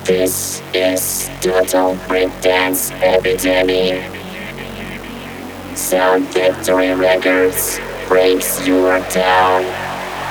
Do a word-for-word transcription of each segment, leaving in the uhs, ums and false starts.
This is Total Breakdance Epidemic. Sound Factory Records breaks your down.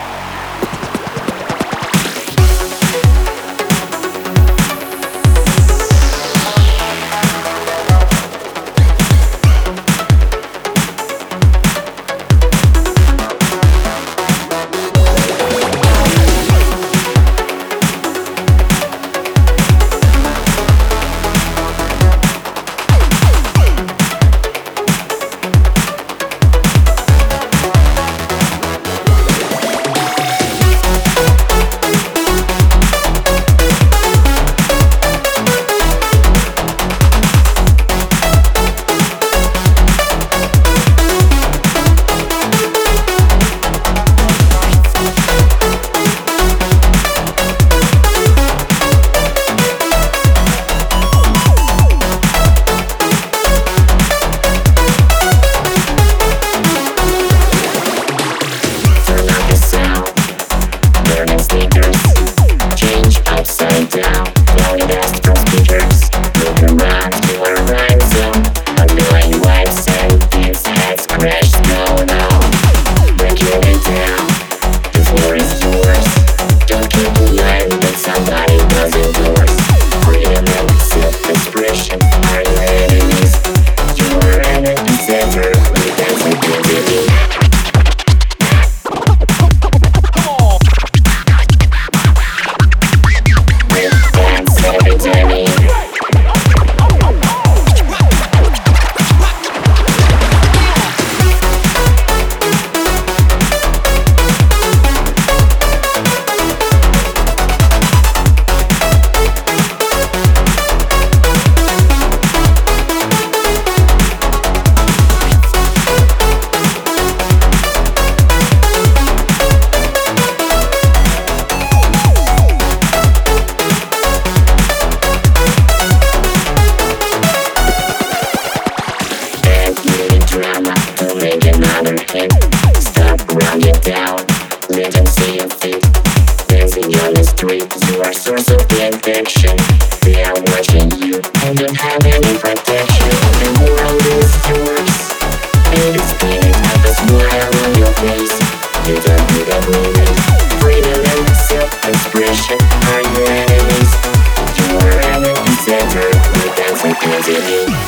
Stop running down, let them see your feet. Dancing on the street, you are source of the infection. They are watching you, and don't have any protection. The world is yours, and it's spinning up a smile on your face. You don't need a limit, freedom and self-expression are your enemies. You are an epicenter, we dance and continue.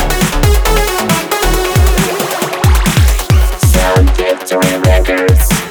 Records.